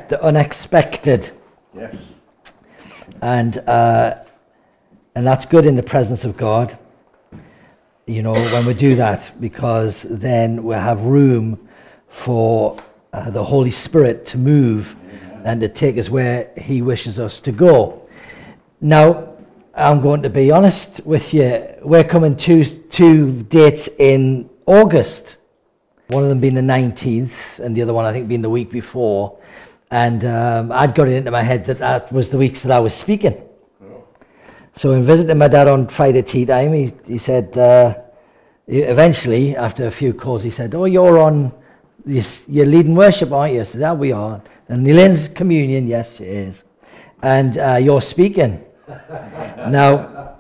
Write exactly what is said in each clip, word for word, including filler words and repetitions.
expect the unexpected. Yes. And uh, and that's good in the presence of God, you know, when we do that, because then we have room for uh, the Holy Spirit to move and to take us where he wishes us to go. Now, I'm going to be honest with you. We're coming to two dates in August. One of them being the nineteenth, and the other one I think being the week before. And um, I'd got it into my head that that was the weeks that I was speaking. So in visiting my dad on Friday tea time, he, he said, uh, eventually, after a few calls, he said, oh, you're on, you're leading worship, aren't you? I said, yeah, we are. And Elaine's communion, yes, she is. And uh, you're speaking. Now,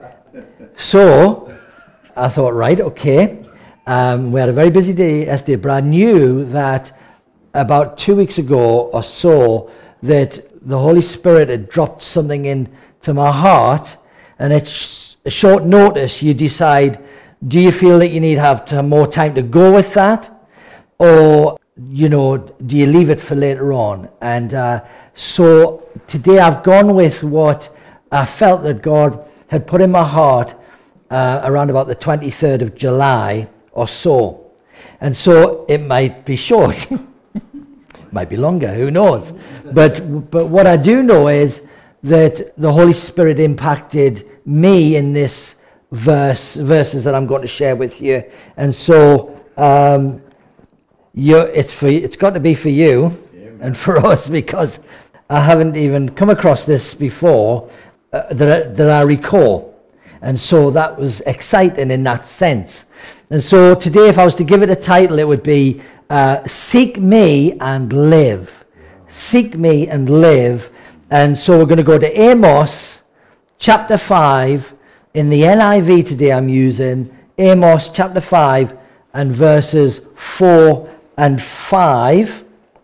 so, I thought, right, okay. Um, we had a very busy day yesterday, but I knew that about two weeks ago or so, that the Holy Spirit had dropped something into my heart, and at sh- short notice you decide, do you feel that you need to have to have more time to go with that, or you know, do you leave it for later on? And uh, so today I've gone with what I felt that God had put in my heart uh, around about the twenty-third of July or so. And so it might be short, might be longer, who knows? But but what I do know is that the Holy Spirit impacted me in this verse, verses that I'm going to share with you. And so um, you, it's for it's got to be for you and for us, because I haven't even come across this before uh, that, that I recall. And so that was exciting in that sense. And so today, if I was to give it a title, it would be uh, Seek Me and Live. Seek Me and Live. And so we're going to go to Amos chapter five. In the N I V today I'm using Amos chapter five and verses four and five.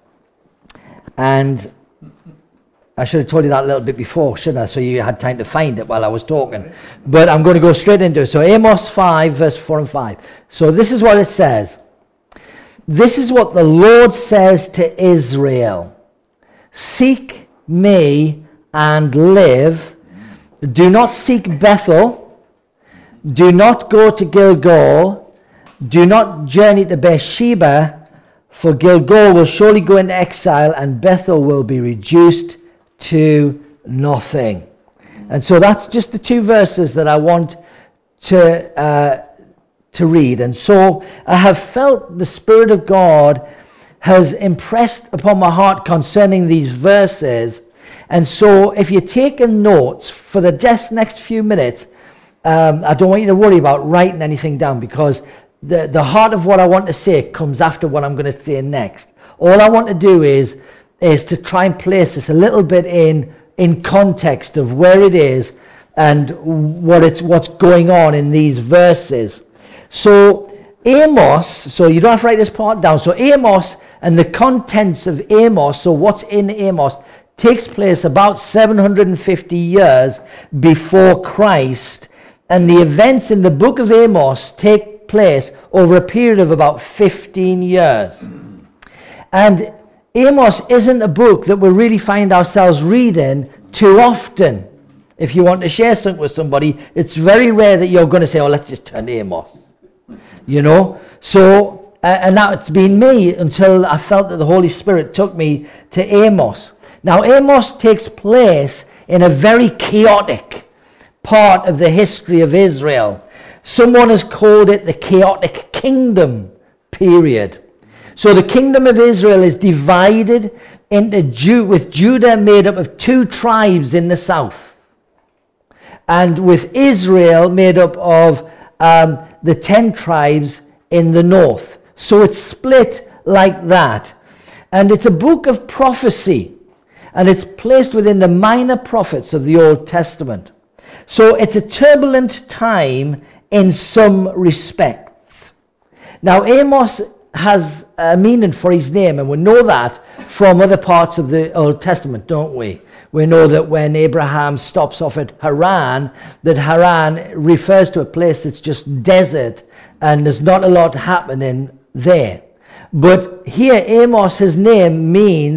And I should have told you that a little bit before, shouldn't I? So you had time to find it while I was talking. But I'm going to go straight into it. So Amos five, verse four and five. So this is what it says. This is what the Lord says to Israel. Seek me and live. Do not seek Bethel. Do not go to Gilgal. Do not journey to Beersheba. For Gilgal will surely go into exile, and Bethel will be reduced to nothing. And so that's just the two verses that I want to uh, to read. And so I have felt the Spirit of God has impressed upon my heart concerning these verses. And so if you're taking notes for the just next few minutes, um, I don't want you to worry about writing anything down, because the, the heart of what I want to say comes after what I'm going to say next. All I want to do is is to try and place this a little bit in in context of where it is and what it's what's going on in these verses. So Amos, so you don't have to write this part down. So Amos and the contents of Amos, so what's in Amos, takes place about seven hundred fifty years before Christ, and the events in the book of Amos take place over a period of about fifteen years. And Amos isn't a book that we really find ourselves reading too often. If you want to share something with somebody, it's very rare that you're going to say, oh, let's just turn to Amos. You know? So, uh, and now it's been me until I felt that the Holy Spirit took me to Amos. Now, Amos takes place in a very chaotic part of the history of Israel. Someone has called it the chaotic kingdom period. So the kingdom of Israel is divided into Ju- with Judah made up of two tribes in the south, and with Israel made up of um, the ten tribes in the north. So it's split like that. And it's a book of prophecy, and it's placed within the minor prophets of the Old Testament. So it's a turbulent time in some respects. Now Amos has a meaning for his name, and we know that from other parts of the Old Testament, don't we? We know that when Abraham stops off at Haran, that Haran refers to a place that's just desert and there's not a lot happening there. But here Amos, his name means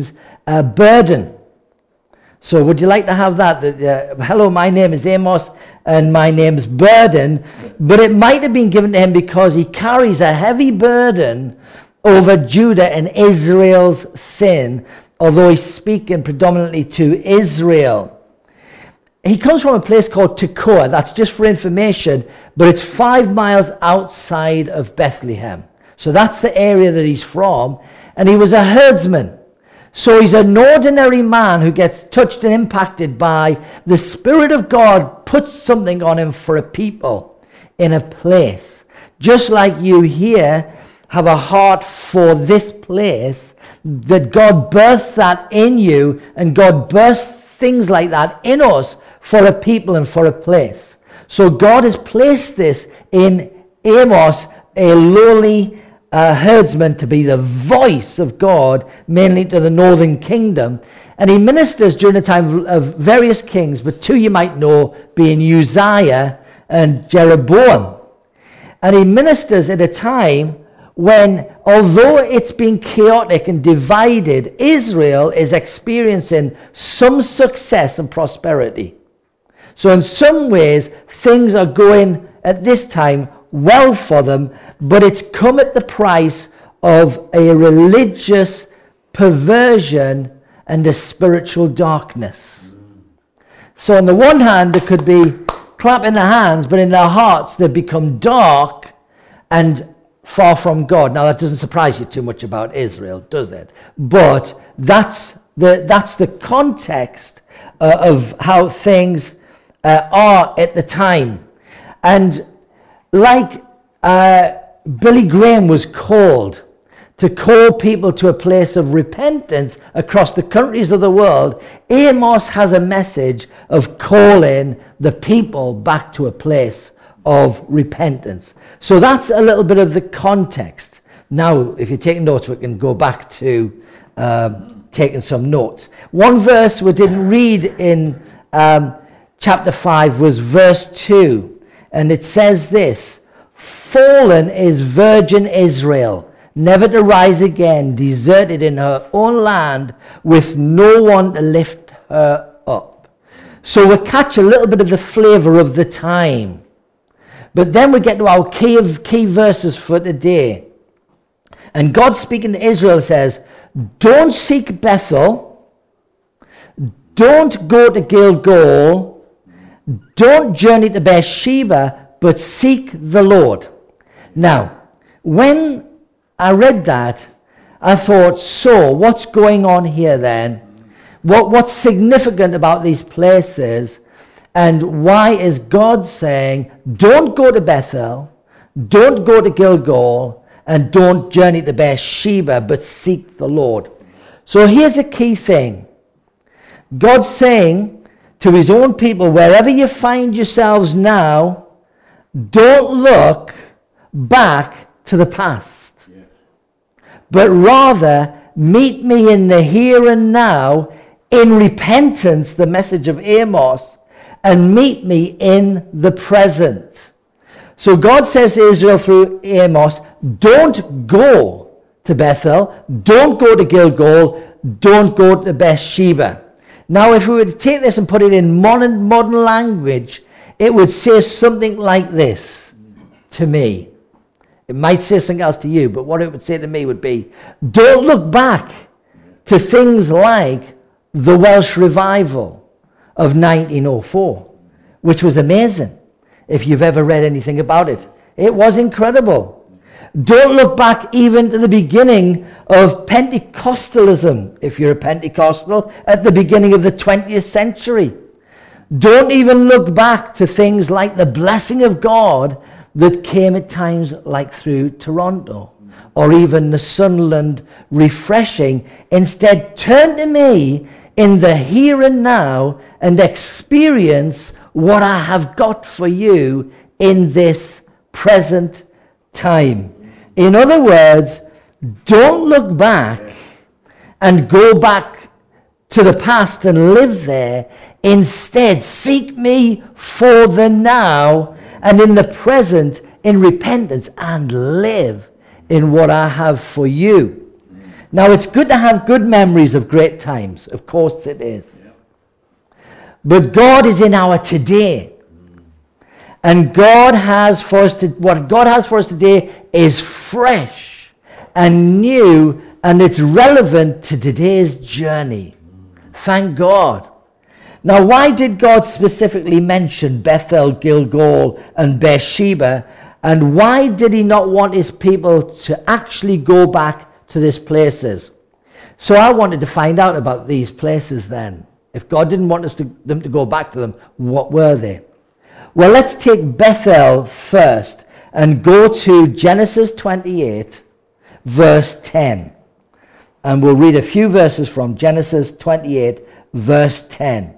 uh, burden. So would you like to have that? Uh, hello, my name is Amos and my name's burden. But it might have been given to him because he carries a heavy burden over Judah and Israel's sin, although he's speaking predominantly to Israel. He comes from a place called Tekoa. That's just for information, but it's five miles outside of Bethlehem. So that's the area that he's from. And he was a herdsman. So he's an ordinary man who gets touched and impacted by the Spirit of God, puts something on him for a people in a place. Just like you here have a heart for this place, that God births that in you, and God births things like that in us for a people and for a place. So God has placed this in Amos, a lowly uh, herdsman, to be the voice of God, mainly to the northern kingdom. And he ministers during the time of various kings, but two you might know being Uzziah and Jeroboam. And he ministers at a time when, although it's been chaotic and divided, Israel is experiencing some success and prosperity. So in some ways, things are going at this time well for them, but it's come at the price of a religious perversion and a spiritual darkness. So on the one hand, there could be clapping their hands, but in their hearts they've become dark and far from God. Now that doesn't surprise you too much about Israel, does it? But that's the that's the context uh, of how things uh, are at the time. And like uh, Billy Graham was called to call people to a place of repentance across the countries of the world, Amos has a message of calling the people back to a place of repentance. So that's a little bit of the context. Now, if you're taking notes, we can go back to um, taking some notes. One verse we didn't read in um, chapter five was verse two, and it says this: "Fallen is virgin Israel, never to rise again, deserted in her own land, with no one to lift her up." So we catch a little bit of the flavour of the time. But then we get to our key, of, key verses for today. And God speaking to Israel says, don't seek Bethel, don't go to Gilgal, don't journey to Beersheba, but seek the Lord. Now, when I read that, I thought, so what's going on here then? What, what's significant about these places? And why is God saying, don't go to Bethel, don't go to Gilgal, and don't journey to Beersheba, but seek the Lord? So here's a key thing. God's saying to his own people, wherever you find yourselves now, don't look back to the past, but rather meet me in the here and now, in repentance, the message of Amos, and meet me in the present. So God says to Israel through Amos, don't go to Bethel, don't go to Gilgal, don't go to Beersheba. Now if we were to take this and put it in modern, modern language, it would say something like this to me. It might say something else to you, but what it would say to me would be, don't look back to things like the Welsh revival of nineteen oh four, which was amazing. If you've ever read anything about it, it was incredible. Don't look back even to the beginning of Pentecostalism, if you're a Pentecostal, at the beginning of the twentieth century. Don't even look back to things like the blessing of God that came at times like through Toronto, or even the Sunderland refreshing. Instead, turn to me in the here and now and experience what I have got for you in this present time. In other words, don't look back and go back to the past and live there. Instead, seek me for the now and in the present in repentance, and live in what I have for you. Now, it's good to have good memories of great times. Of course it is. But God is in our today. And God has for us to, what God has for us today is fresh and new, and it's relevant to today's journey. Thank God. Now, why did God specifically mention Bethel, Gilgal, and Beersheba? And why did he not want his people to actually go back to these places? So I wanted to find out about these places then. If God didn't want us to, them to go back to them, what were they? Well, let's take Bethel first and go to Genesis twenty-eight, verse ten. And we'll read a few verses from Genesis twenty-eight, verse ten.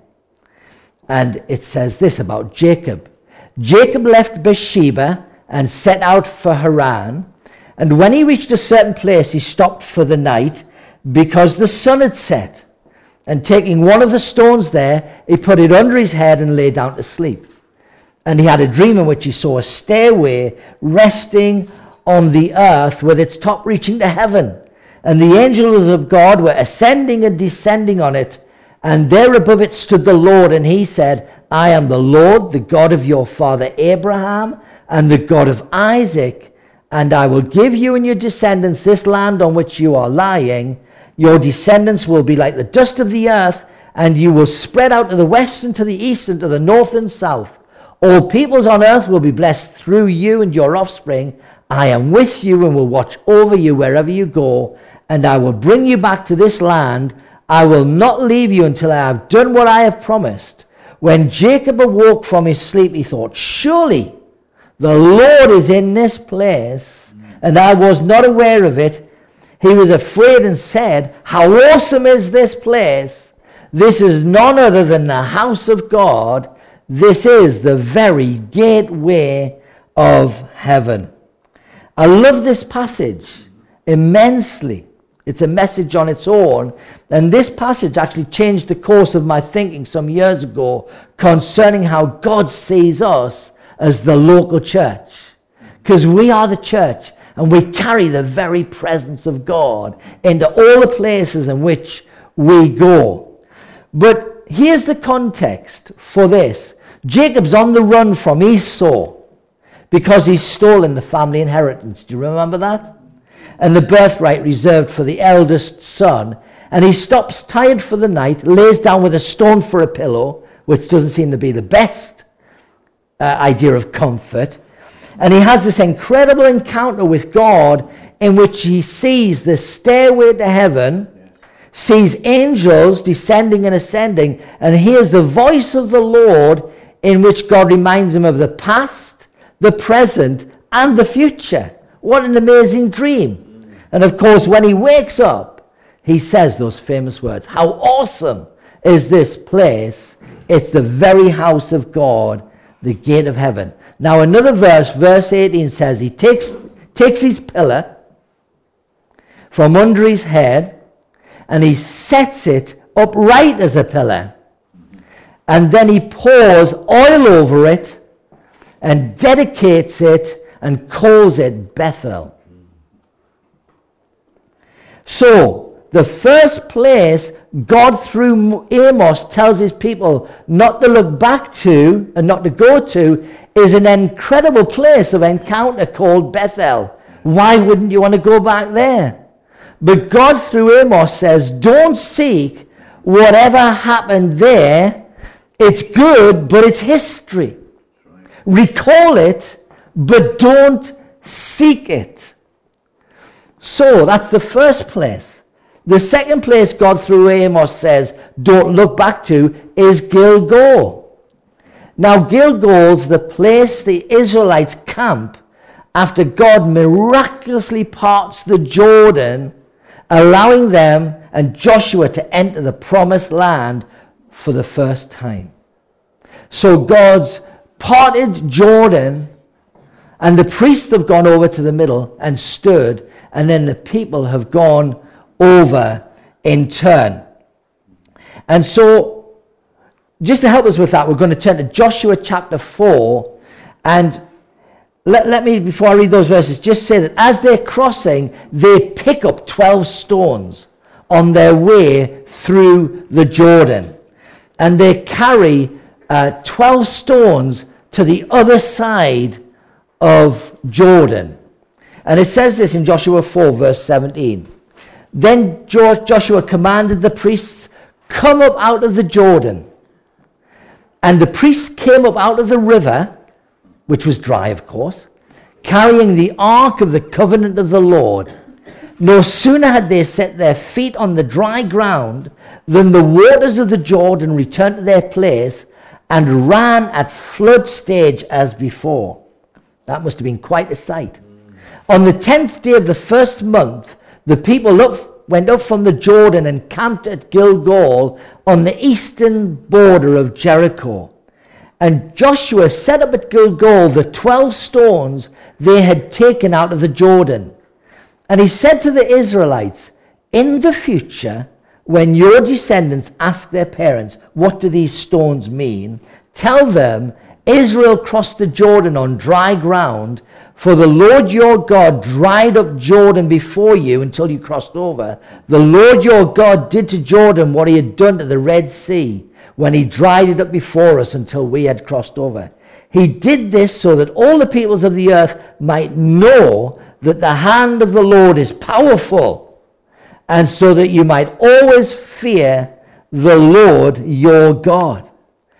And it says this about Jacob. Jacob left Beersheba and set out for Haran. And when he reached a certain place, he stopped for the night because the sun had set. And taking one of the stones there, he put it under his head and lay down to sleep. And he had a dream in which he saw a stairway resting on the earth with its top reaching to heaven. And the angels of God were ascending and descending on it. And there above it stood the Lord, and he said, I am the Lord, the God of your father Abraham, and the God of Isaac. And I will give you and your descendants this land on which you are lying. Your descendants will be like the dust of the earth, and you will spread out to the west and to the east and to the north and south. All peoples on earth will be blessed through you and your offspring. I am with you and will watch over you wherever you go, and I will bring you back to this land. I will not leave you until I have done what I have promised. When Jacob awoke from his sleep, he thought, surely the Lord is in this place, and I was not aware of it. He was afraid and said, how awesome is this place! This is none other than the house of God. This is the very gateway of heaven. I love this passage immensely. It's a message on its own. And this passage actually changed the course of my thinking some years ago concerning how God sees us as the local church. Because we are the church, and we carry the very presence of God into all the places in which we go. But here's the context for this. Jacob's on the run from Esau because he's stolen the family inheritance. Do you remember that? And the birthright reserved for the eldest son. And he stops tired for the night, lays down with a stone for a pillow, which doesn't seem to be the best uh, idea of comfort. And he has this incredible encounter with God in which he sees the stairway to heaven, sees angels descending and ascending, and hears the voice of the Lord in which God reminds him of the past, the present, and the future. What an amazing dream. And of course, when he wakes up, he says those famous words, how awesome is this place? It's the very house of God, the gate of heaven. Now another verse, verse eighteen says, he takes, takes his pillar from under his head, and he sets it upright as a pillar. And then he pours oil over it and dedicates it and calls it Bethel. So, the first place God through Amos tells his people not to look back to and not to go to is an incredible place of encounter called Bethel. Why wouldn't you want to go back there? But God through Amos says, don't seek whatever happened there. It's good, but it's history. Recall it, but don't seek it. So that's the first place. The second place God through Amos says don't look back to is Gilgal. Now Gilgal's the place the Israelites camp after God miraculously parts the Jordan, allowing them and Joshua to enter the promised land for the first time. So God's parted Jordan, and the priests have gone over to the middle and stood, and then the people have gone over in turn. And so, just to help us with that, we're going to turn to Joshua chapter four, and let, let me, before I read those verses, just say that as they're crossing, they pick up twelve stones on their way through the Jordan. And they carry uh, twelve stones to the other side of Jordan. And it says this in Joshua four, verse seventeen. Then Joshua commanded the priests, come up out of the Jordan. And the priests came up out of the river, which was dry, of course, carrying the ark of the covenant of the Lord. No sooner had they set their feet on the dry ground than the waters of the Jordan returned to their place and ran at flood stage as before. That must have been quite a sight. On the tenth day of the first month, the people up, went up from the Jordan and camped at Gilgal on the eastern border of Jericho. And Joshua set up at Gilgal the twelve stones they had taken out of the Jordan. And he said to the Israelites, in the future, when your descendants ask their parents, what do these stones mean? Tell them, Israel crossed the Jordan on dry ground, for the Lord your God dried up Jordan before you until you crossed over. The Lord your God did to Jordan what he had done to the Red Sea, when he dried it up before us until we had crossed over. He did this so that all the peoples of the earth might know that the hand of the Lord is powerful, and so that you might always fear the Lord your God.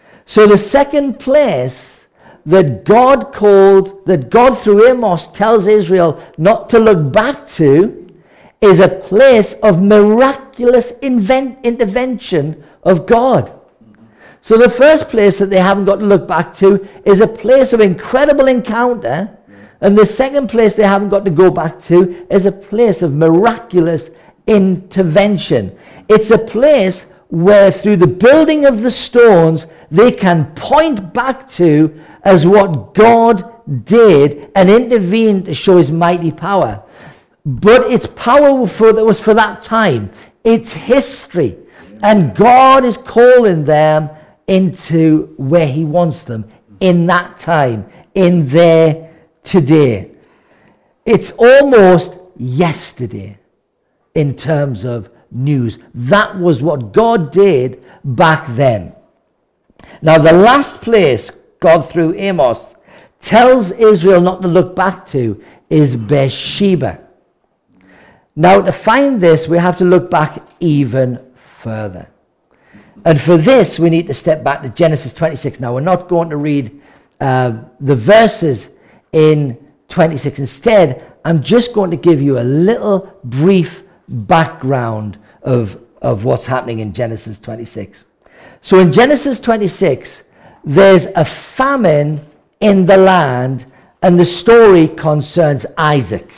So the second place that God called, that God through Amos tells Israel not to look back to, is a place of miraculous invent, intervention of God. So the first place that they haven't got to look back to is a place of incredible encounter, and the second place they haven't got to go back to is a place of miraculous intervention. It's a place where through the building of the stones they can point back to as what God did and intervened to show his mighty power. But it's power for, that was for that time. It's history. And God is calling them into where he wants them in that time, in there today. It's almost yesterday in terms of news. That was what God did back then. Now the last place God through Amos tells Israel not to look back to is Beersheba. Now to find this we have to look back even further. And for this we need to step back to Genesis twenty-six. Now we're not going to read uh, the verses in twenty-six. Instead, I'm just going to give you a little brief background of, of what's happening in Genesis twenty-six. So in Genesis twenty-six, there's a famine in the land, and the story concerns Isaac.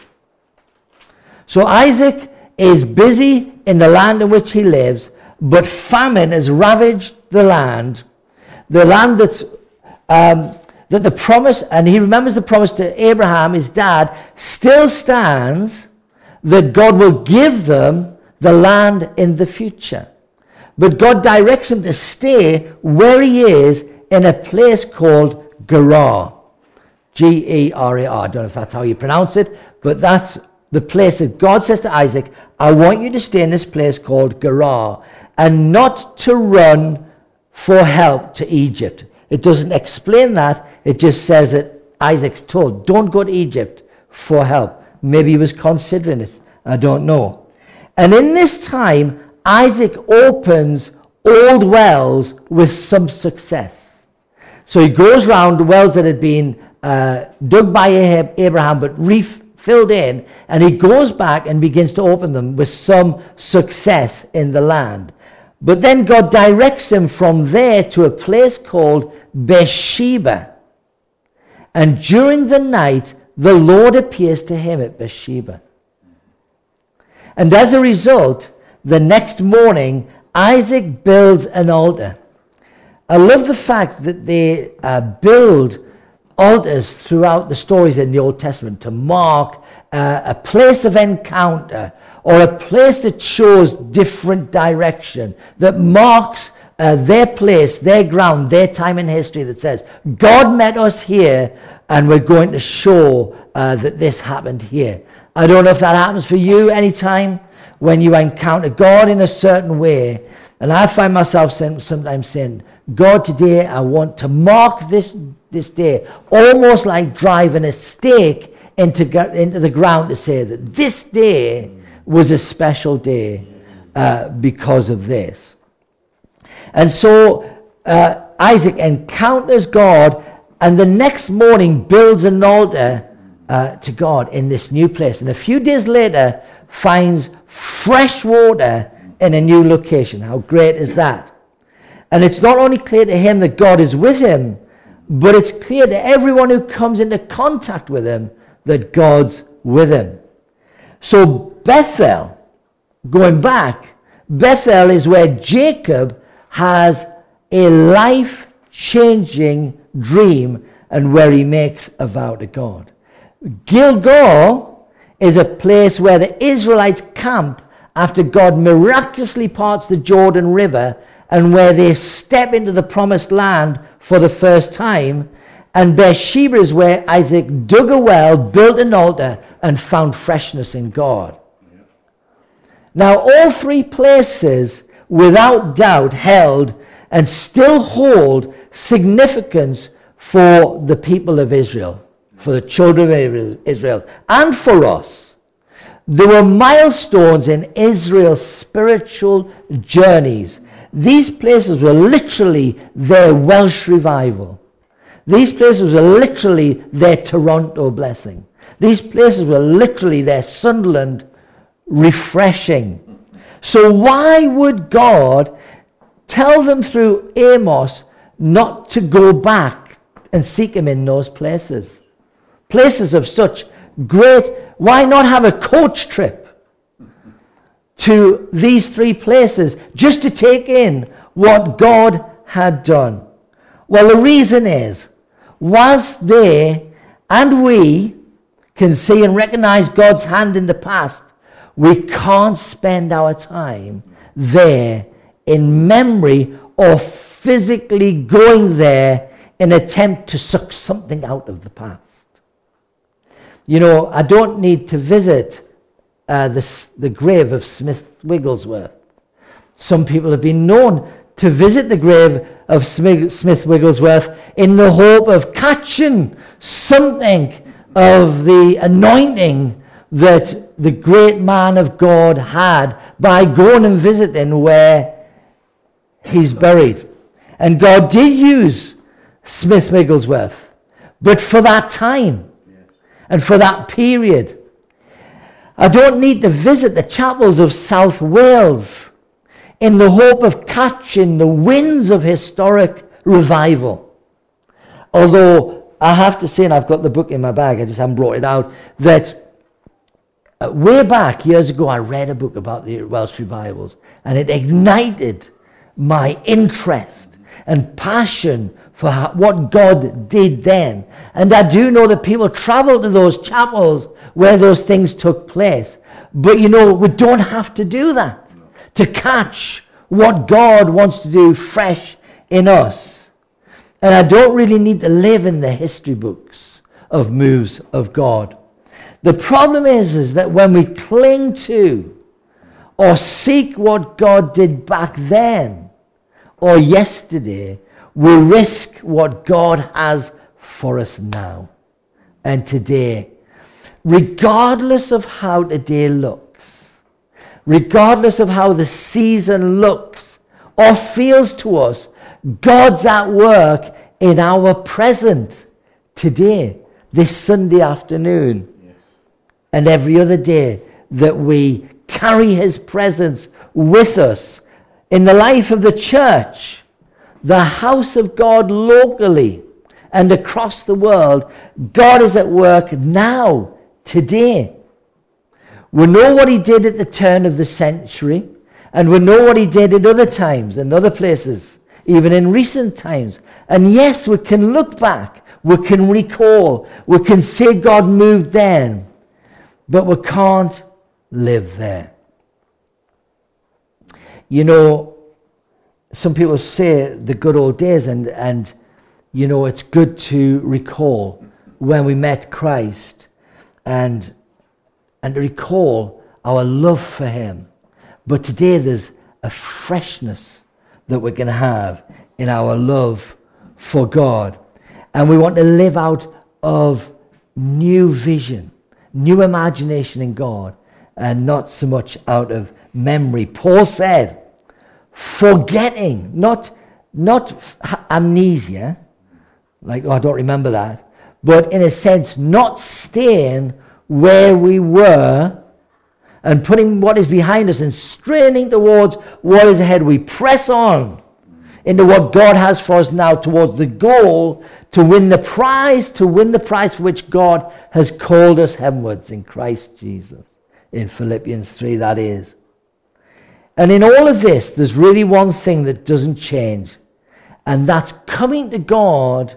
So Isaac is busy in the land in which he lives, but famine has ravaged the land, the land that's um, that the promise, and he remembers the promise to Abraham, his dad, still stands, that God will give them the land in the future. But God directs him to stay where he is in a place called Gerar. G E R A R. I don't know if that's how you pronounce it, but that's the place that God says to Isaac, I want you to stay in this place called Gerar, and not to run for help to Egypt. It doesn't explain that. It just says that Isaac's told, don't go to Egypt for help. Maybe he was considering it. I don't know. And in this time, Isaac opens old wells with some success. So he goes around the wells that had been uh, dug by Abraham but refilled in, and he goes back and begins to open them with some success in the land. But then God directs him from there to a place called Beersheba. And during the night, the Lord appears to him at Beersheba. And as a result, the next morning, Isaac builds an altar. I love the fact that they uh, build altars throughout the stories in the Old Testament to mark uh, a place of encounter, or a place that shows different direction, that marks uh, their place, their ground, their time in history that says, God met us here and we're going to show uh, that this happened here. I don't know if that happens for you anytime when you encounter God in a certain way. And I find myself sometimes saying, God, today I want to mark this, this day, almost like driving a stake into, into the ground to say that this day was a special day uh, because of this. And so uh, Isaac encounters God, and the next morning builds an altar uh, to God in this new place. And a few days later finds fresh water in a new location. How great is that? And it's not only clear to him that God is with him, but it's clear to everyone who comes into contact with him that God's with him. So Bethel, going back, Bethel is where Jacob has a life-changing dream and where he makes a vow to God. Gilgal is a place where the Israelites camp after God miraculously parts the Jordan River and where they step into the promised land for the first time. And Beersheba is where Isaac dug a well, built an altar, and found freshness in God. Yeah. Now, all three places, without doubt, held and still hold significance for the people of Israel, for the children of Israel, and for us. There were milestones in Israel's spiritual journeys. These places were literally their Welsh revival. These places were literally their Toronto blessing. These places were literally their Sunderland refreshing. So why would God tell them through Amos not to go back and seek him in those places? Places of such great... Why not have a coach trip to these three places just to take in what God had done? Well, the reason is, whilst they and we can see and recognize God's hand in the past, we can't spend our time there in memory or physically going there in an attempt to suck something out of the past. You know, I don't need to visit uh, the, the grave of Smith Wigglesworth. Some people have been known to visit the grave of Smith Wigglesworth in the hope of catching something of the anointing that the great man of God had by going and visiting where he's buried. And God did use Smith Wigglesworth, but for that time and for that period. I don't need to visit the chapels of South Wales in the hope of catching the winds of historic revival. Although I have to say, and I've got the book in my bag, I just haven't brought it out, that uh, way back years ago I read a book about the Welsh revivals, and it ignited my interest and passion for how, what God did then. And I do know that people travel to those chapels where those things took place. But you know, we don't have to do that to catch what God wants to do fresh in us. And I don't really need to live in the history books of moves of God. The problem is, is that when we cling to or seek what God did back then or yesterday, we risk what God has for us now and today. Regardless of how today looks, regardless of how the season looks or feels to us, God's at work in our present today, this Sunday afternoon, yes, and every other day that we carry his presence with us in the life of the church, the house of God locally and across the world. God is at work now, today. We know what he did at the turn of the century, and we know what he did at other times and other places, even in recent times. And yes, we can look back, we can recall, we can say God moved then, but we can't live there. You know, some people say the good old days, and, and you know, it's good to recall when we met Christ and and to recall our love for him. But today there's a freshness that we're going to have in our love for God. And we want to live out of new vision, new imagination in God, and not so much out of memory. Paul said, forgetting, not, not amnesia, like, oh, I don't remember that, but in a sense, not staying where we were and putting what is behind us and straining towards what is ahead. We press on into what God has for us now, towards the goal to win the prize, to win the prize for which God has called us heavenwards in Christ Jesus. In Philippians three, that is. And in all of this, there's really one thing that doesn't change, and that's coming to God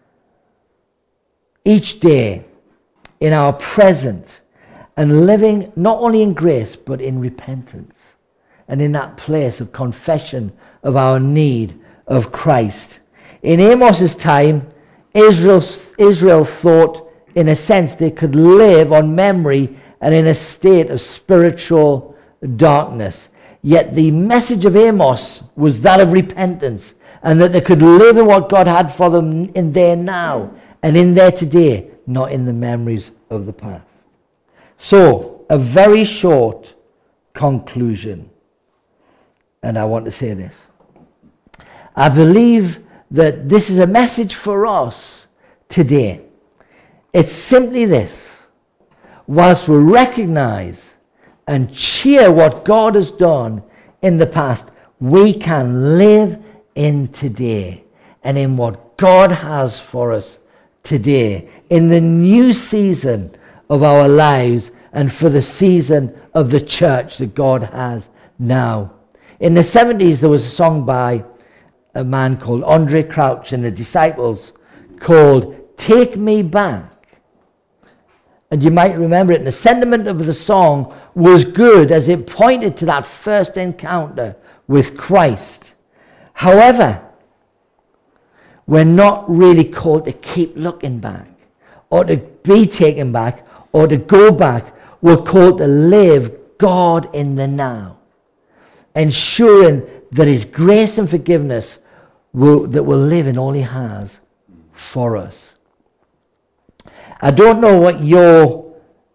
each day in our present and living not only in grace but in repentance and in that place of confession of our need of Christ. In Amos's time, Israel, Israel thought in a sense they could live on memory and in a state of spiritual darkness. Yet the message of Amos was that of repentance, and that they could live in what God had for them in there now and in there today, not in the memories of the past. So, a very short conclusion. And I want to say this. I believe that this is a message for us today. It's simply this. Whilst we recognize and cheer what God has done in the past, we can live in today and in what God has for us today, in the new season of our lives and for the season of the church that God has now. In the seventies, there was a song by a man called Andre Crouch and the Disciples called Take Me Back. And you might remember it. And the sentiment of the song was good as it pointed to that first encounter with Christ. However, we're not really called to keep looking back or to be taken back or to go back. We're called to live God in the now, ensuring that his grace and forgiveness will, that will live in all he has for us. I don't know what your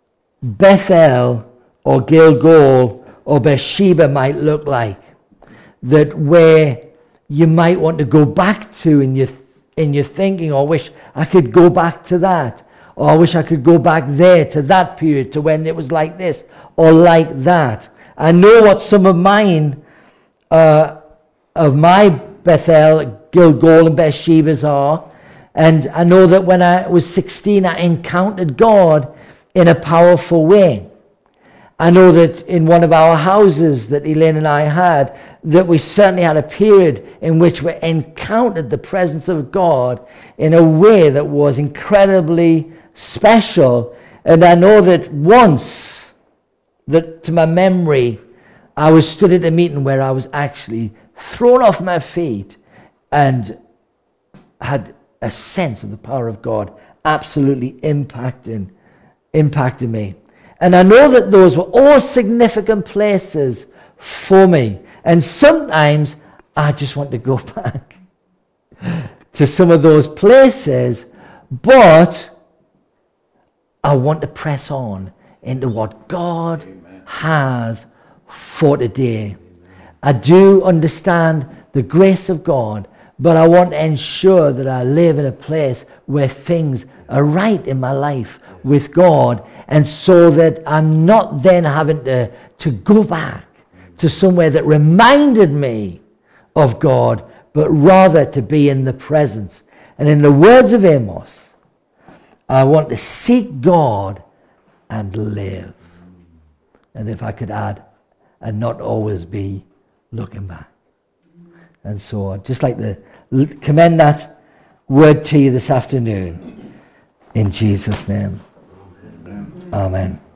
Bethel or Gilgal or Beersheba might look like, that where you might want to go back to in your in your thinking, or wish I could go back to that, or I wish I could go back there to that period, to when it was like this or like that. I know what some of mine, uh, of my Bethel, Gilgal and Beershebas are, and I know that when I was sixteen I encountered God in a powerful way. I know that in one of our houses that Elaine and I had, that we certainly had a period in which we encountered the presence of God in a way that was incredibly special. And I know that once, that to my memory, I was stood at a meeting where I was actually thrown off my feet and had a sense of the power of God absolutely impacting, impacting me. And I know that those were all significant places for me. And sometimes I just want to go back to some of those places, but I want to press on into what God Amen. Has for today. Amen. I do understand the grace of God, but I want to ensure that I live in a place where things are right in my life with God, and so that I'm not then having to, to go back to somewhere that reminded me of God, but rather to be in the presence. And in the words of Amos, I want to seek God and live. And if I could add, and not always be looking back. And so I'd just like to commend that word to you this afternoon. In Jesus' name. Amen. Amen.